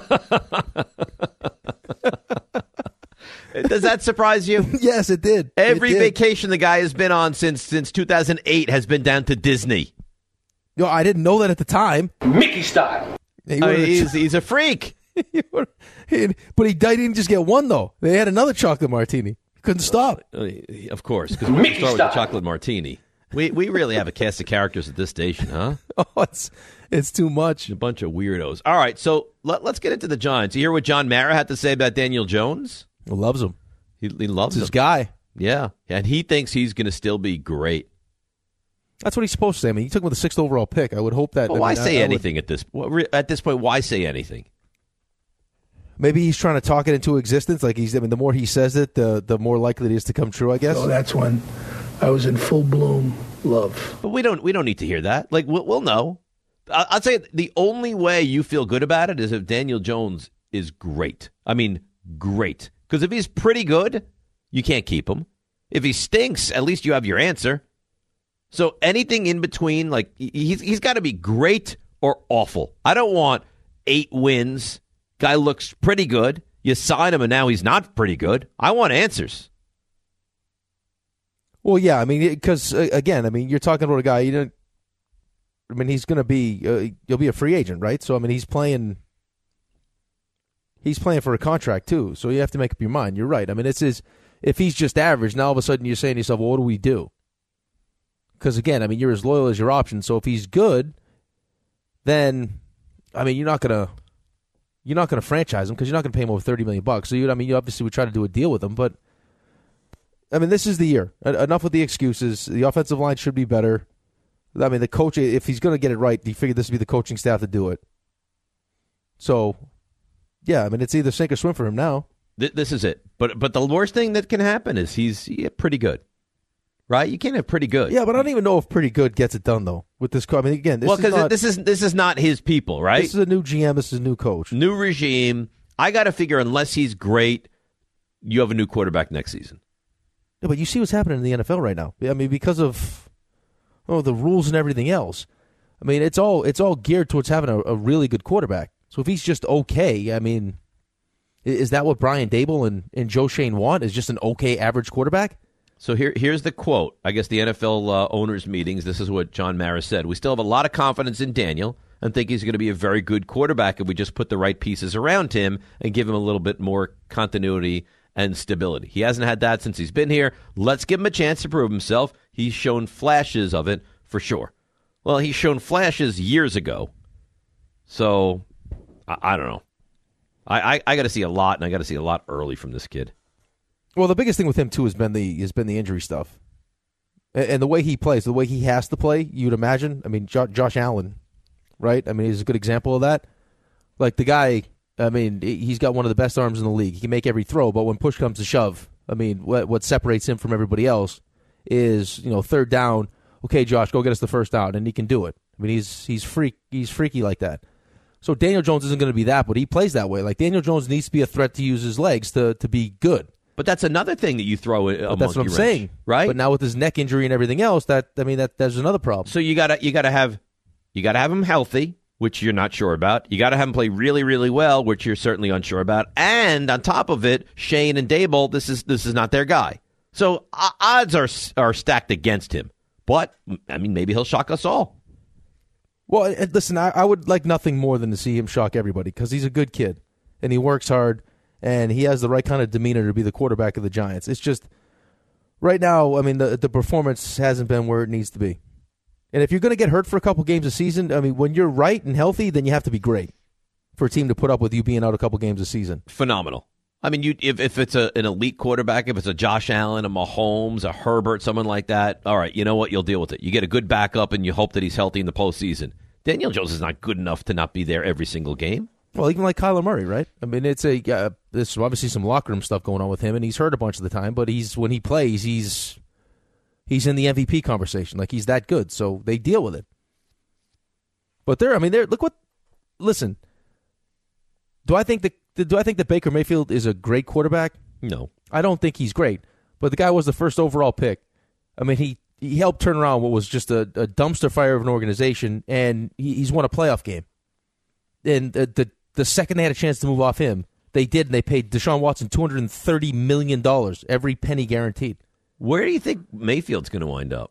Does that surprise you? Yes, it did. Every it did. vacation the guy has been on since since two thousand eight has been down to Disney. No, I didn't know that at the time. Mickey style. He I mean, he's, he's a freak. but he, he didn't just get one, though. They had another chocolate martini. He couldn't stop. Uh, of course, because we start with the chocolate martini. We we really have a cast of characters at this station, huh? Oh, it's it's too much. A bunch of weirdos. All right, so let, let's get into the Giants. You hear what John Mara had to say about Daniel Jones? He loves him. He, he loves it's his him. guy. Yeah, and he thinks he's going to still be great. That's what he's supposed to say. I mean, he took him with the sixth overall pick. I would hope that. Well, I why mean, say I, I anything would, at this at this point? Why say anything? Maybe he's trying to talk it into existence. Like he's. I mean, the more he says it, the the more likely it is to come true. I guess. So that's when I was in full bloom love. But we don't. We don't need to hear that. Like we'll, we'll know. I, I'd say the only way you feel good about it is if Daniel Jones is great. I mean, great. Because if he's pretty good, you can't keep him. If he stinks, at least you have your answer. So anything in between, like he's he's got to be great or awful. I don't want eight wins. Guy looks pretty good. You sign him, and now he's not pretty good. I want answers. Well, yeah, I mean, because uh, again, I mean, you're talking about a guy. You don't. I mean, he's going to be. Uh, he'll be a free agent, right? So I mean, he's playing. He's playing for a contract too, so you have to make up your mind. You're right. I mean, it's his. If he's just average, now all of a sudden you're saying to yourself, well, what do we do? Because, again, I mean, you're as loyal as your option. So if he's good, then, I mean, you're not going to you're not going to franchise him because you're not going to pay him over thirty million bucks. So, you, I mean, you obviously would try to do a deal with him. But, I mean, this is the year. Enough with the excuses. The offensive line should be better. I mean, the coach, if he's going to get it right, you figure this would be the coaching staff to do it. So, yeah, I mean, it's either sink or swim for him now. This is it. But but the worst thing that can happen is he's yeah, pretty good. Right? You can't have pretty good. Yeah, but I don't even know if pretty good gets it done, though, with this. I mean, again, this well, is because not, this is this is not his people, right? This is a new G M. This is a new coach. New regime. I got to figure unless he's great, you have a new quarterback next season. Yeah, but you see what's happening in the N F L right now. I mean, because of oh the rules and everything else. I mean, it's all it's all geared towards having a, a really good quarterback. So if he's just okay, I mean, is that what Brian Daboll and, and Joe Shane want? Is just an okay average quarterback? So here, here's the quote. I guess the N F L uh, owners' meetings, this is what John Mara said. We still have a lot of confidence in Daniel and think he's going to be a very good quarterback if we just put the right pieces around him and give him a little bit more continuity and stability. He hasn't had that since he's been here. Let's give him a chance to prove himself. He's shown flashes of it for sure. Well, he's shown flashes years ago. So, I, I don't know. I, I, I got to see a lot, and I got to see a lot early from this kid. Well, the biggest thing with him too has been the has been the injury stuff, and, and the way he plays, the way he has to play. You'd imagine. I mean, jo- Josh Allen, right? I mean, he's a good example of that. Like the guy, I mean, he's got one of the best arms in the league. He can make every throw, but when push comes to shove, I mean, what what separates him from everybody else is, you know, third down. Okay, Josh, go get us the first down, and he can do it. I mean, he's he's freak he's freaky like that. So Daniel Jones isn't going to be that, but he plays that way. Like Daniel Jones needs to be a threat to use his legs to to be good. But that's another thing that you throw in. But that's what I'm wrench, saying, right? But now with his neck injury and everything else, that I mean, that there's another problem. So you gotta you gotta have you gotta have him healthy, which you're not sure about. You gotta have him play really really well, which you're certainly unsure about. And on top of it, Shane and Daboll, this is this is not their guy. So uh, odds are are stacked against him. But I mean, maybe he'll shock us all. Well, and listen, I, I would like nothing more than to see him shock everybody because he's a good kid and he works hard. And he has the right kind of demeanor to be the quarterback of the Giants. It's just, right now, I mean, the the performance hasn't been where it needs to be. And if you're going to get hurt for a couple games a season, I mean, when you're right and healthy, then you have to be great for a team to put up with you being out a couple games a season. Phenomenal. I mean, you if, if it's a, an elite quarterback, if it's a Josh Allen, a Mahomes, a Herbert, someone like that, all right, you know what? You'll deal with it. You get a good backup, and you hope that he's healthy in the postseason. Daniel Jones is not good enough to not be there every single game. Well, even like Kyler Murray, right? I mean, it's a uh, there's obviously some locker room stuff going on with him, and he's hurt a bunch of the time. But he's when he plays, he's he's in the M V P conversation. Like he's that good, so they deal with it. But they're, I mean, they're look what. Listen, do I think the do I think that Baker Mayfield is a great quarterback? No. I don't think he's great. But the guy was the first overall pick. I mean, he, he helped turn around what was just a, a dumpster fire of an organization, and he, he's won a playoff game. And the, the the second they had a chance to move off him, they did, and they paid Deshaun Watson two hundred thirty million dollars, every penny guaranteed. Where do you think Mayfield's going to wind up?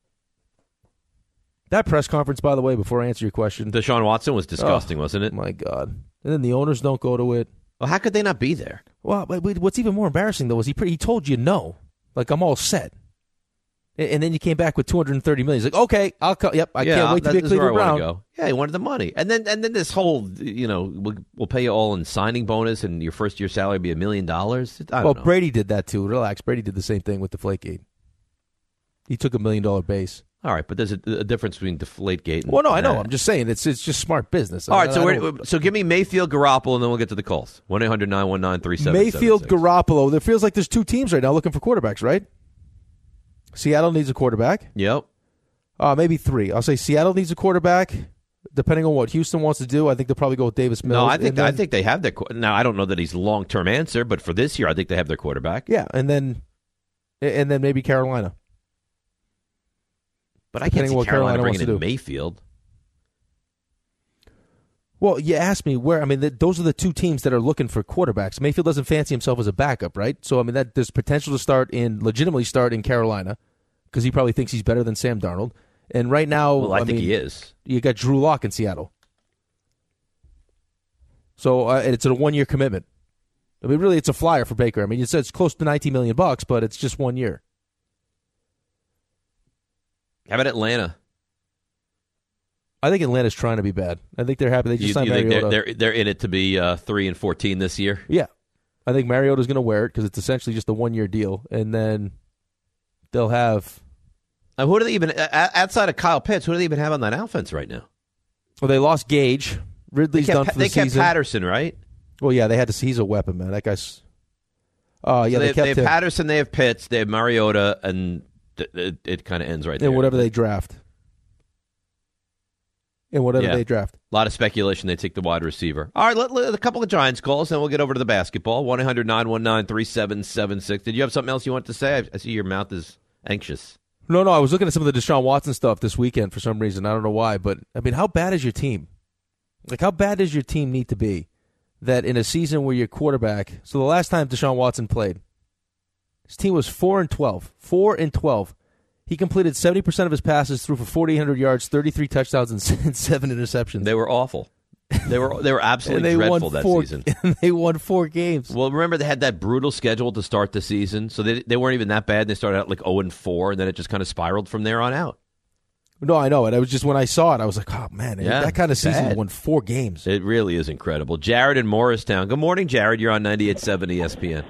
That press conference, by the way, before I answer your question. Deshaun Watson was disgusting, oh, wasn't it? My God. And then the owners don't go to it. Well, how could they not be there? Well, what's even more embarrassing, though, is he pretty, he told you no. Like, I'm all set. And then you came back with two hundred thirty million dollars. He's like, okay, I'll come. Yep, I yeah, can't wait to be a Cleveland Brown. Go. Yeah, he wanted the money. And then and then this whole, you know, we'll, we'll pay you all in signing bonus and your first year salary will be a million dollars. Well, know. Brady did that too. Relax. Brady did the same thing with Deflategate. He took a million dollar base. All right, but there's a, a difference between Deflategate and Well, no, I know. that. I'm just saying it's it's just smart business. All I right, mean, so I we're, so give me Mayfield, Garoppolo, and then we'll get to the calls. one eight hundred nine one nine three seven seven six. Mayfield, Garoppolo. There feels like there's two teams right now looking for quarterbacks, right? Seattle needs a quarterback. Yep. Uh, maybe three. I'll say Seattle needs a quarterback. Depending on what Houston wants to do, I think they'll probably go with Davis Mills. No, I think then, I think they have their. Now I don't know that he's a long term answer, but for this year, I think they have their quarterback. Yeah, and then and then maybe Carolina. But I can't see what Carolina, Carolina bringing in wants to do. Mayfield. Well, you asked me where. I mean, the, those are the two teams that are looking for quarterbacks. Mayfield doesn't fancy himself as a backup, right? So I mean, that there's potential to start in legitimately start in Carolina because he probably thinks he's better than Sam Darnold. And right now, Well, I, I think mean, he is. You got Drew Lock in Seattle, so uh, it's a one year commitment. I mean, really, it's a flyer for Baker. I mean, it says it's close to nineteen million bucks, but it's just one year. How about Atlanta? I think Atlanta's trying to be bad. I think they're happy. They just You, signed you think Mariota. they're, they're they're in it to be uh, three and fourteen this year? Yeah, I think Mariota's going to wear it because it's essentially just a one year deal, and then they'll have. Uh, who do they even uh, outside of Kyle Pitts? Who do they even have on that offense right now? Well, they lost Gage. Ridley's they kept, done for the they kept season. Patterson, right? Well, yeah, they had to. See, he's a weapon, man. That guy's. Oh, uh, yeah, so they, they, kept they have him. Patterson, they have Pitts, they have Mariota, and th- it, it kind of ends right there. And whatever they draft. And whatever Yeah. they draft. A lot of speculation they take the wide receiver. All right, let, let, a couple of Giants calls, then we'll get over to the basketball. one eight hundred nine one nine three seven seven six. Did you have something else you wanted to say? I, I see your mouth is anxious. No, no, I was looking at some of the Deshaun Watson stuff this weekend for some reason. I don't know why, but, I mean, how bad is your team? Like, how bad does your team need to be that in a season where your quarterback... So the last time Deshaun Watson played, his team was four and twelve. four and twelve. He completed seventy percent of his passes, threw for forty-eight hundred yards, thirty-three touchdowns, and seven interceptions. They were awful. They were they were absolutely And they dreadful won that four, season. And they won four games. Well, remember they had that brutal schedule to start the season, so they they weren't even that bad. They started out like oh and four, and then it just kind of spiraled from there on out. No, I know it. I was just when I saw it, I was like, "Oh man, Yeah, that kind of season bad. won four games." It really is incredible. Jared in Morristown. Good morning, Jared. You're on ninety-eight point seven E S P N.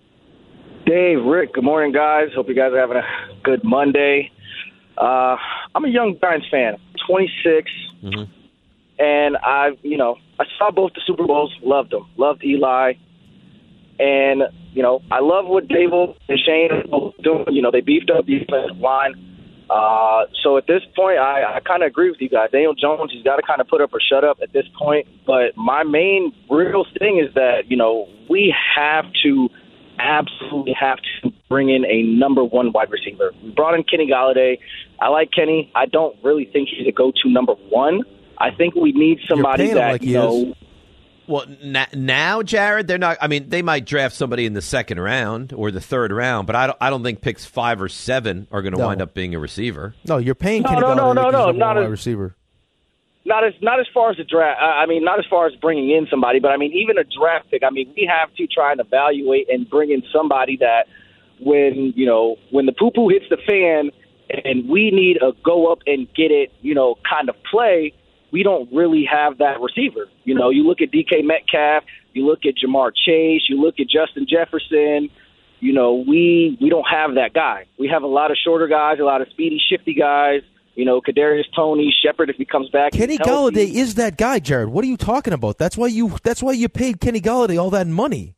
Dave, Rick, good morning, guys. Hope you guys are having a good Monday. Uh, I'm a young Giants fan, twenty-six, Mm-hmm. and I, you know, I saw both the Super Bowls, loved them, loved Eli, and you know, I love what Dable and Shane are doing. You know, they beefed up the defensive line. Uh, so at this point, I, I kind of agree with you guys. Daniel Jones, he's got to kind of put up or shut up at this point. But my main real thing is that, you know, we have to absolutely have to bring in a number one wide receiver. We brought in Kenny Golladay. I like Kenny. I don't really think he's a go-to number one. I think we need somebody paying him that, like you he know, is. Well, na- now, Jared, they're not. I mean, they might draft somebody in the second round or the third round, but I don't. I don't think picks five or seven are going to No. wind up being a receiver. No, you're paying No, Kenny no, Golladay no, like no, he's no, number not one as- wide receiver. Not as not as far as the draft. I mean, not as far as bringing in somebody, but I mean, even a draft pick. I mean, we have to try and evaluate and bring in somebody that, when you know, when the poo poo hits the fan, and we need a go up and get it, you know, kind of play. We don't really have that receiver. You know, you look at D K Metcalf, you look at Jamar Chase, you look at Justin Jefferson. You know, we we don't have that guy. We have a lot of shorter guys, a lot of speedy, shifty guys. You know, Kadarius Toney, Shepard if he comes back. Kenny he's healthy. Golladay is that guy, Jared. What are you talking about? That's why you. That's why you paid Kenny Golladay all that money.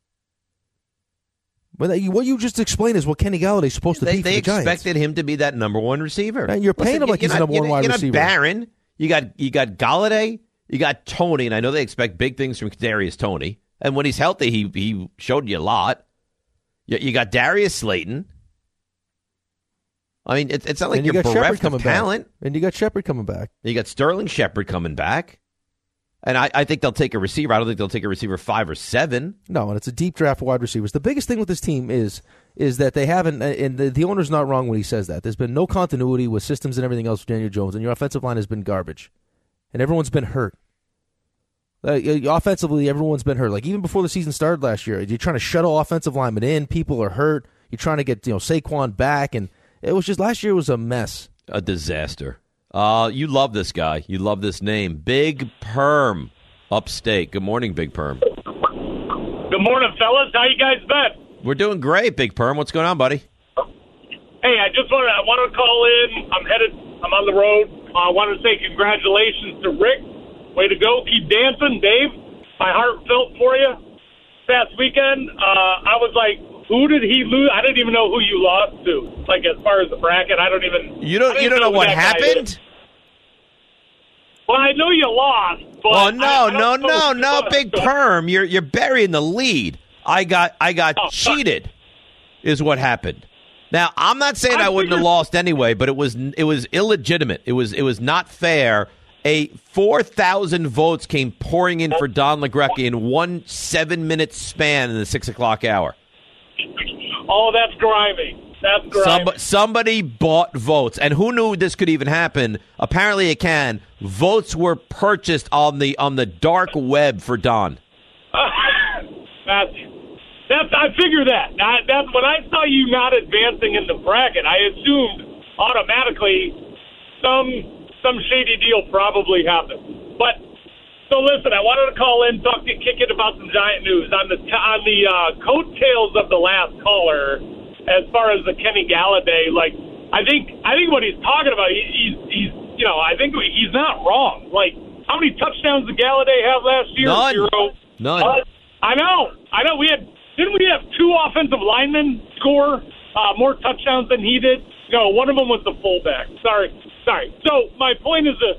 But that- what you just explained is what Kenny Galladay's supposed to They, be for they the Giants. expected him to be that number one receiver. And you're paying him like you're he's a not- number one you're- wide you're receiver. Not Barron. You got you got Galladay. You got Tony, and I know they expect big things from Kadarius Toney. And when he's healthy, he he showed you a lot. You, you got Darius Slayton. I mean, it, it's not like And you you're got Shepard bereft coming of talent. back. And you got Shepard coming back. You got Sterling Shepard coming back. And I, I think they'll take a receiver. I don't think they'll take a receiver five or seven. No, and it's a deep draft of wide receivers. The biggest thing with this team is is that they haven't, and the, the owner's not wrong when he says that. There's been no continuity with systems and everything else with Daniel Jones, and your offensive line has been garbage. And everyone's been hurt. Uh, offensively, everyone's been hurt. Like, even before the season started last year, you're trying to shuttle offensive linemen in. People are hurt. You're trying to get, you know, Saquon back, and it was just, last year was a mess. A disaster. Uh, you love this guy. You love this name. Big Perm, upstate. Good morning, Big Perm. Good morning, fellas. How you guys been? We're doing great, Big Perm. What's going on, buddy? Hey, I just wanted I want to call in. I'm headed. I'm on the road. I uh, want to say congratulations to Rick. Way to go. Keep dancing, Dave. My heart felt for you. Past weekend, uh, I was like, who did he lose? I didn't even know who you lost to. Like, as far as the bracket, I don't even. You don't. You don't know, know what happened. Well, I know you lost. But oh no, I, I no, no, no, Big Perm. You're you're burying the lead. I got I got oh, cheated. Is what happened. Now, I'm not saying I, I wouldn't figured- have lost anyway, but it was it was illegitimate. It was it was not fair. A four thousand votes came pouring in for Don LaGreca in one seven-minute span in the six o'clock hour. Oh, that's grimy. That's grimy. Somebody, somebody bought votes, and who knew this could even happen? Apparently, it can. Votes were purchased on the on the dark web for Don. that's that's. I figure that. I, that's when I saw you not advancing in the bracket. I assumed automatically some. Some shady deal probably happened. But so listen, I wanted to call in, talk to you, kick it about some Giant news on the on the uh, coattails of the last caller. As far as the Kenny Galladay, like I think I think what he's talking about, he, he's he's you know I think he's not wrong. Like how many touchdowns did Galladay have last year? None. Zero. None. Uh, I know. I know. We had didn't we have two offensive linemen score uh, more touchdowns than he did? No, one of them was the fullback. Sorry. Sorry. So my point is this.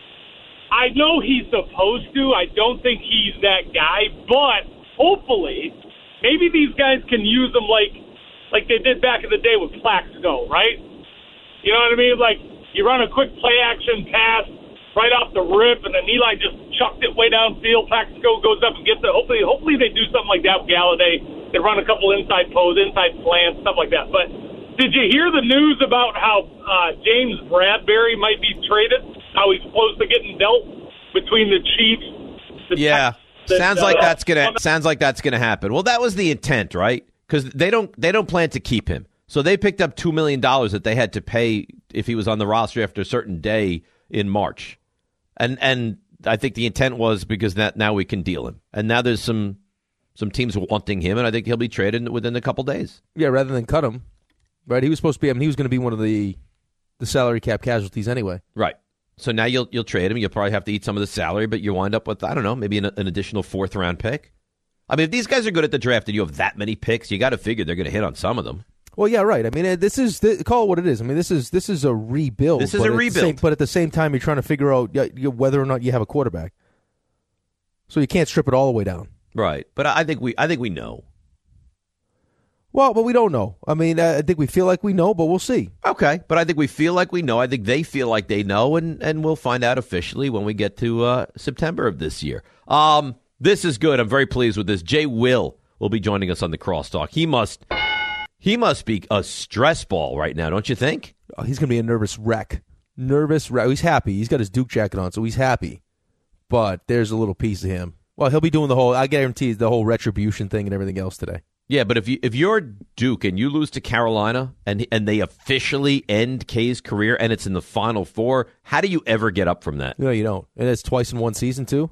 I know he's supposed to. I don't think he's that guy. But hopefully, maybe these guys can use him like like they did back in the day with Plaxico, right? You know what I mean? Like you run a quick play-action pass right off the rip, and then Eli just chucked it way downfield. Plaxico goes up and gets it. Hopefully, hopefully they do something like that with Galladay. They run a couple inside pose, inside slants, stuff like that. But did you hear the news about how uh, James Bradbury might be traded? How he's close to getting dealt between the Chiefs? The yeah, Texans, sounds uh, like that's gonna sounds like that's gonna happen. Well, that was the intent, right? Because they don't they don't plan to keep him, so they picked up two million dollars that they had to pay if he was on the roster after a certain day in March, and and I think the intent was because that now we can deal him, and now there's some some teams wanting him, and I think he'll be traded within a couple days. Yeah, rather than cut him. Right, he was supposed to be. I mean, he was going to be one of the the salary cap casualties anyway. Right. So now you'll you'll trade him. You'll probably have to eat some of the salary, but you wind up with I don't know, maybe an, an additional fourth round pick. I mean, if these guys are good at the draft and you have that many picks, you got to figure they're going to hit on some of them. Well, yeah, right. I mean, this is this, call it what it is. I mean, this is this is a rebuild. This is a rebuild, same, but at the same time, you're trying to figure out whether or not you have a quarterback. So you can't strip it all the way down. Right. But I think we I think we know. Well, but we don't know. I mean, I think we feel like we know, but we'll see. Okay, but I think we feel like we know. I think they feel like they know, and, and we'll find out officially when we get to uh, September of this year. Um, this is good. I'm very pleased with this. Jay Will will be joining us on the Crosstalk. He must he must be a stress ball right now, don't you think? Oh, he's going to be a nervous wreck. Nervous wreck. He's happy. He's got his Duke jacket on, so he's happy. But there's a little piece of him. Well, he'll be doing the whole, I guarantee, the whole retribution thing and everything else today. Yeah, but if you if you're Duke and you lose to Carolina and and they officially end K's career and it's in the Final Four, how do you ever get up from that? No, you don't. And it's twice in one season too.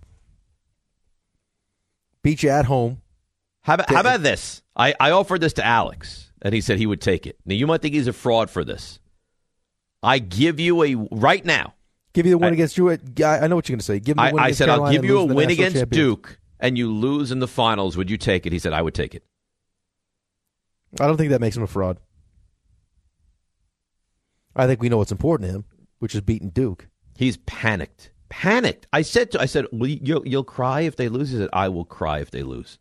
Beat you at home. How about how about this? I, I offered this to Alex and he said he would take it. Now you might think he's a fraud for this. I give you a right now. Give you the win I, against you. I know what you're going to say. Give me the win I, against I said Carolina I'll give you a win against champions. Duke. And you lose in the finals, would you take it? He said, I would take it. I don't think that makes him a fraud. I think we know what's important to him, which is beating Duke. He's panicked. panicked. I said to I said, well, you'll, you'll cry if they lose? He said, I will cry if they lose.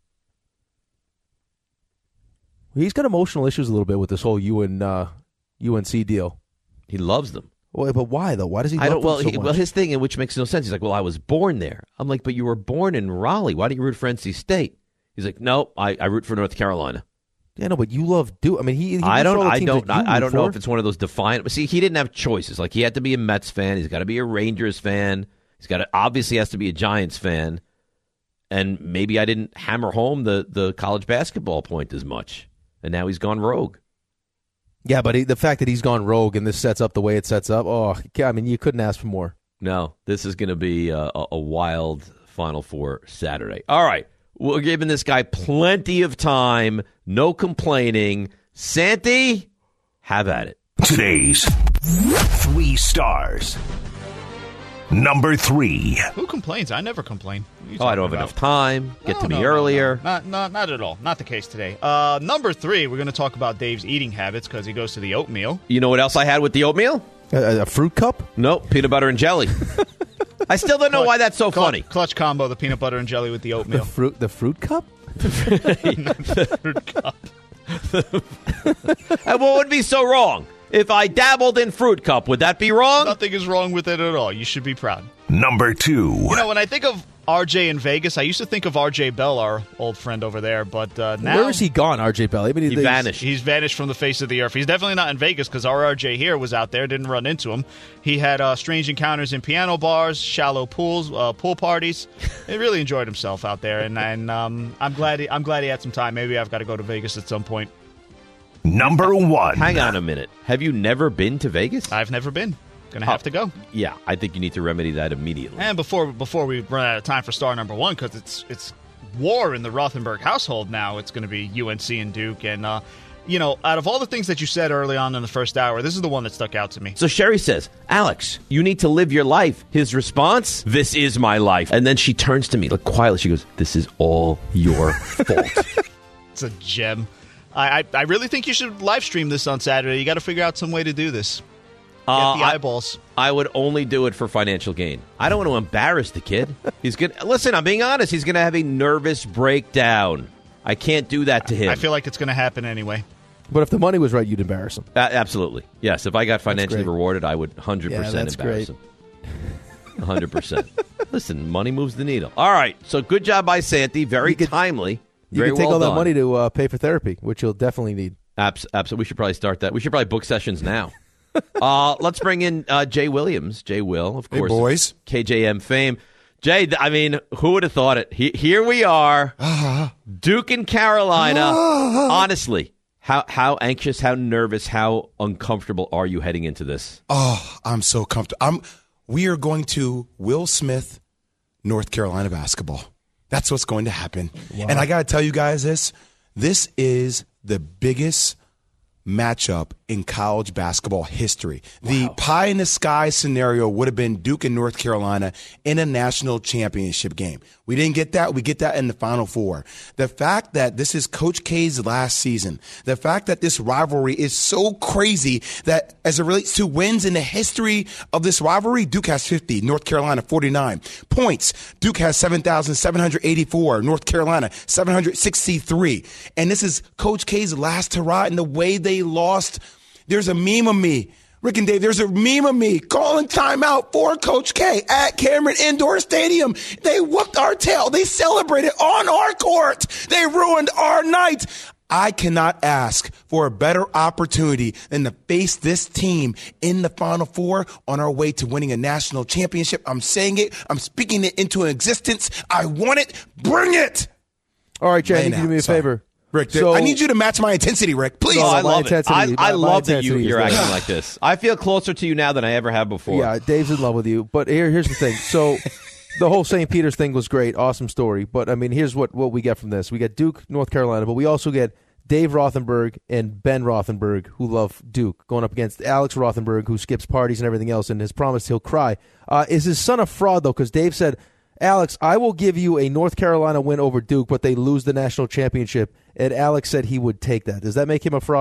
He's got emotional issues a little bit with this whole U N, uh, U N C deal. He loves them. Well, but why, though? Why does he love I don't, them well, so he, much? well, his thing, which makes no sense, he's like, well, I was born there. I'm like, but you were born in Raleigh. Why don't you root for N C State? He's like, no, I, I root for North Carolina. Yeah, no, but you love Duke. I mean, he. he I don't. I don't. I, I don't know for. if it's one of those defiant. See, he didn't have choices. Like he had to be a Mets fan. He's got to be a Rangers fan. He's got to obviously has to be a Giants fan. And maybe I didn't hammer home the the college basketball point as much. And now he's gone rogue. Yeah, but he, the fact that he's gone rogue and this sets up the way it sets up. Oh, I mean, you couldn't ask for more. No, this is going to be a, a wild Final Four Saturday. All right. We're giving this guy plenty of time. No complaining. Santi, have at it. Today's three stars. Number three. Who complains? I never complain. Oh, I don't have about? enough time. Get no, to me no, earlier. No, no. Not, not, not at all. Not the case today. Uh, number three, we're going to talk about Dave's eating habits because he goes to the oatmeal. You know what else I had with the oatmeal? A, a fruit cup? Nope, peanut butter and jelly. I still don't know clutch, why that's so clutch, funny. Clutch combo, the peanut butter and jelly with the oatmeal. The fruit, the fruit cup? the fruit cup. And what would be so wrong? If I dabbled in fruit cup, would that be wrong? Nothing is wrong with it at all. You should be proud. Number two. You know, when I think of R J in Vegas, I used to think of R J Bell, our old friend over there, but uh, now... Where is he gone, R J Bell? I mean, he vanished. He's vanished from the face of the earth. He's definitely not in Vegas because our R J here was out there, didn't run into him. He had uh, strange encounters in piano bars, shallow pools, uh, pool parties. He really enjoyed himself out there, and, and um, I'm glad he, I'm glad he had some time. Maybe I've got to go to Vegas at some point. Number one. Hang on a minute. Have you never been to Vegas? I've never been. Gonna have oh, to go. Yeah, I think you need to remedy that immediately. And before before we run out of time for star number one, because it's it's war in the Rothenberg household now. It's going to be U N C and Duke, and uh, you know, out of all the things that you said early on in the first hour, this is the one that stuck out to me. So Sherry says, "Alex, you need to live your life." His response: "This is my life." And then she turns to me, like quietly, she goes, "This is all your fault." It's a gem. I, I I really think you should live stream this on Saturday. You got to figure out some way to do this. Get uh, the eyeballs. I, I would only do it for financial gain. I don't want to embarrass the kid. He's good. Listen, I'm being honest. He's going to have a nervous breakdown. I can't do that to him. I feel like it's going to happen anyway. But if the money was right, you'd embarrass him. Uh, absolutely. Yes. If I got financially rewarded, I would one hundred percent yeah, that's embarrass great. him. one hundred percent. Listen, money moves the needle. All right. So good job by Santi. Very could, timely. You Very can take well all that done. money to uh, pay for therapy, which you'll definitely need. Abs- absolutely. We should probably start that. We should probably book sessions now. uh, let's bring in uh, Jay Williams. Jay Will, of Hey, course. boys. K J M fame. Jay, I mean, who would have thought it? He- here we are. Duke and Carolina. Honestly, how how anxious, how nervous, how uncomfortable are you heading into this? Oh, I'm so comfortable. I'm. We are going to Will Smith, North Carolina basketball. That's what's going to happen. Wow. And I got to tell you guys this. This is the biggest matchup in college basketball history. Wow. The pie in the sky scenario would have been Duke and North Carolina in a national championship game. We didn't get that. We get that in the Final Four. The fact that this is Coach K's last season, the fact that this rivalry is so crazy that as it relates to wins in the history of this rivalry, Duke has fifty, North Carolina forty-nine. Points, Duke has seven thousand seven hundred eighty-four, North Carolina seven hundred sixty-three. And this is Coach K's last hurrah in the way they lost. There's a meme of me. Rick and Dave, there's a meme of me calling timeout for Coach K at Cameron Indoor Stadium. They whooped our tail. They celebrated on our court. They ruined our night. I cannot ask for a better opportunity than to face this team in the Final Four on our way to winning a national championship. I'm saying it. I'm speaking it into existence. I want it. Bring it. All right, Jay, I Lay need you to now. do me a Sorry. favor. Rick, So- I need you to match my intensity, Rick. Please. Oh, I my love it. intensity- I, I my- my love that you, intensity is you're there. acting like this. I feel closer to you now than I ever have before. Yeah, Dave's in love with you. But here, here's the thing. So the whole Saint Peter's thing was great. Awesome story. But, I mean, here's what, what we get from this. We get Duke, North Carolina, but we also get Dave Rothenberg and Ben Rothenberg, who love Duke, going up against Alex Rothenberg, who skips parties and everything else, and has promised he'll cry. Uh, is his son a fraud, though? Because Dave said, Alex, I will give you a North Carolina win over Duke, but they lose the national championship. And Alex said he would take that. Does that make him a fraud?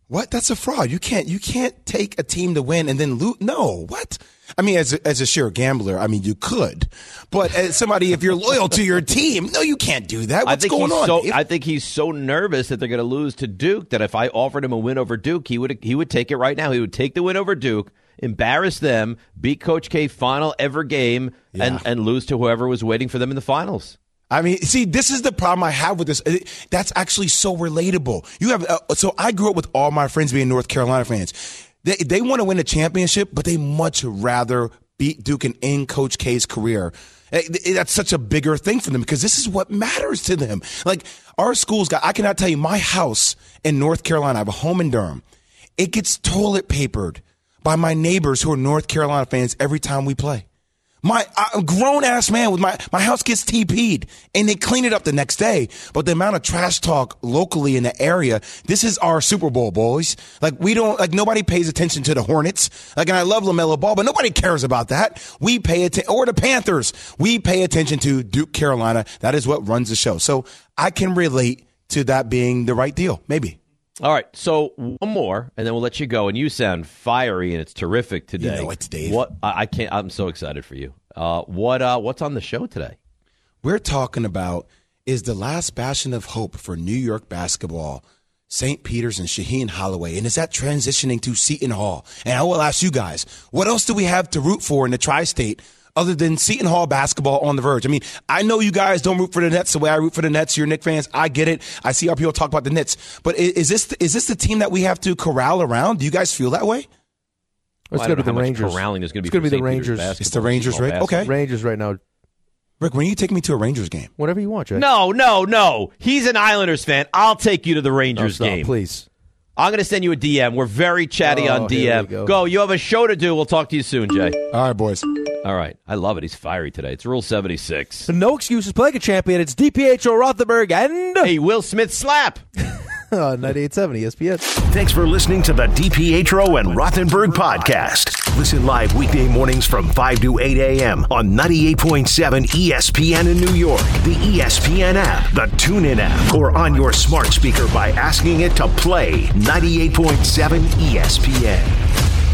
What? That's a fraud. You can't you can't take a team to win and then lose. No, what? I mean, as a, as a sheer gambler, I mean, you could. But as somebody, if you're loyal to your team, no, you can't do that. What's I think going he's on? So, Dave? I think he's so nervous that they're going to lose to Duke that if I offered him a win over Duke, he would he would take it right now. He would take the win over Duke, embarrass them, beat Coach K final ever game, Yeah. and, and lose to whoever was waiting for them in the finals. I mean, see, this is the problem I have with this. That's actually so relatable. You have uh, so I grew up with all my friends being North Carolina fans. They they want to win a championship, but they much rather beat Duke and end Coach K's career. That's such a bigger thing for them because this is what matters to them. Like our schools got, I cannot tell you, my house in North Carolina, I have a home in Durham. It gets toilet papered by my neighbors who are North Carolina fans every time we play. My I'm a grown ass man with my my house gets T P'd and they clean it up the next day. But the amount of trash talk locally in the area, this is our Super Bowl, boys. Like we don't like nobody pays attention to the Hornets. Like and I love LaMelo Ball, but nobody cares about that. We pay attention or the Panthers. We pay attention to Duke, Carolina. That is what runs the show. So I can relate to that being the right deal. Maybe. All right, so one more, and then we'll let you go. And you sound fiery, and it's terrific today. You know it's Dave. What I, I can't. I'm so excited for you. Uh, what uh, what's on the show today? We're talking about is the last bastion of hope for New York basketball, Saint Peter's and Shaheen Holloway, and is that transitioning to Seton Hall? And I will ask you guys, what else do we have to root for in the tri-state other than Seton Hall basketball on the verge? I mean, I know you guys don't root for the Nets the way I root for the Nets. You're Knicks fans. I get it. I see our people talk about the Nets. But is, is this is this the team that we have to corral around? Do you guys feel that way? Well, It's going to be the Rangers. Corralling is going to It's be, going to be the for Saint Peter's Rangers. basketball, It's the Rangers, Seton Hall Rick? Okay. basketball. Rangers right now. Rick, when you take me to a Rangers game? Whatever you want, Jay. No, no, no. He's an Islanders fan. I'll take you to the Rangers No, stop, game. please. I'm going to send you a D M. We're very chatty Oh, on D here M. we go. Go. You have a show to do. We'll talk to you soon, Jay. All right, boys. All right. I love it. He's fiery today. It's Rule seventy-six. No excuses. Play like a champion. It's D P H O Rothenberg and Hey, Will Smith slap. uh, ninety-eight seven E S P N. Thanks for listening to the DiPietro and Rothenberg podcast. Listen live weekday mornings from five to eight a.m. on ninety-eight point seven E S P N in New York, the E S P N app, the TuneIn app, or on your smart speaker by asking it to play ninety-eight point seven E S P N.